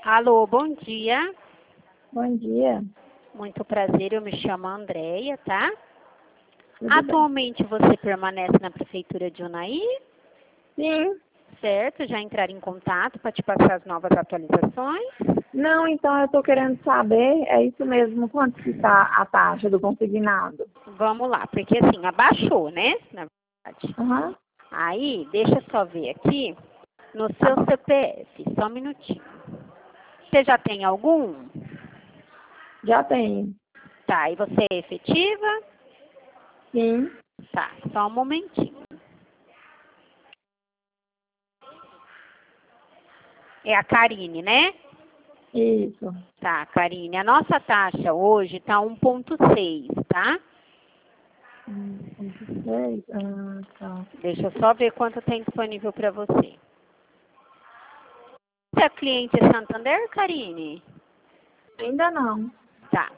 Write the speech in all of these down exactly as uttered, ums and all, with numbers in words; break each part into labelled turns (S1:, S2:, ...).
S1: Alô, bom dia.
S2: Bom dia.
S1: Muito prazer, eu me chamo Andréia, tá?
S2: Tudo
S1: Atualmente você permanece na Prefeitura de Unai?
S2: bem? Sim.
S1: Certo, já entrar em contato para te passar as novas atualizações?
S2: Não, então eu estou querendo saber, é isso mesmo, quanto que está a taxa do consignado?
S1: Vamos lá, porque assim, abaixou, né? Na verdade.
S2: Aham.
S1: Aí, deixa eu só ver aqui no
S2: Tá
S1: seu
S2: bom.
S1: C P F, só um minutinho. Você já tem algum?
S2: Já tem.
S1: Tá, e você é efetiva?
S2: Sim.
S1: Tá, só um momentinho. É a Karine, né?
S2: Isso.
S1: Tá, Karine, a nossa taxa hoje tá um ponto seis, tá?
S2: Hum, ponto seis. Ah, tá.
S1: Deixa eu só ver quanto tem disponível para você. Você é cliente Santander, Karine?
S2: Ainda não.
S1: Tá.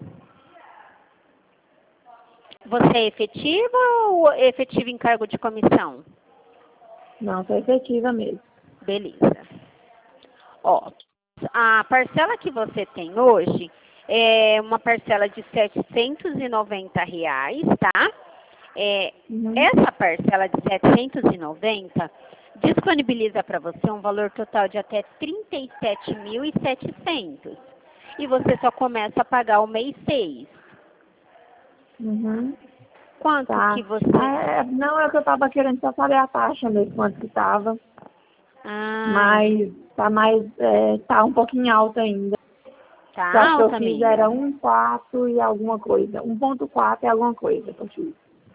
S1: Você é efetiva ou efetiva em cargo de comissão?
S2: Não, sou efetiva mesmo.
S1: Beleza. Ó, a parcela que você tem hoje é uma parcela de setecentos e noventa reais, tá? É,
S2: Uhum.
S1: essa parcela de setecentos e noventa disponibiliza para você um valor total de até trinta e sete mil e setecentos. E você só começa a pagar o mês seis.
S2: Uhum.
S1: Quanto
S2: Tá.
S1: que você...
S2: Ah, é, não, é o que eu estava querendo só saber a taxa mesmo, quanto que estava.
S1: Ai,
S2: Mas tá mais, é, tá um pouquinho alto ainda. Eu
S1: tá
S2: acho que eu
S1: alta,
S2: fiz era
S1: amiga.
S2: um quatro e alguma coisa. Um ponto quatro e alguma coisa que eu fiz.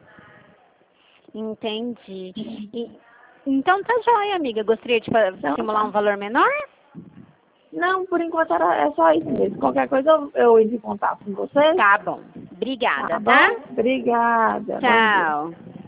S1: Entendi. E- então tá jóia, amiga. Gostaria de fa-
S2: Então
S1: simular um
S2: tá.
S1: valor menor?
S2: Não, por enquanto era, é só isso mesmo. Qualquer coisa eu, eu entro em contato com vocês.
S1: Tá bom.
S2: Tá
S1: Obrigada, tá?
S2: bom? Obrigada. Bom dia.
S1: Tchau.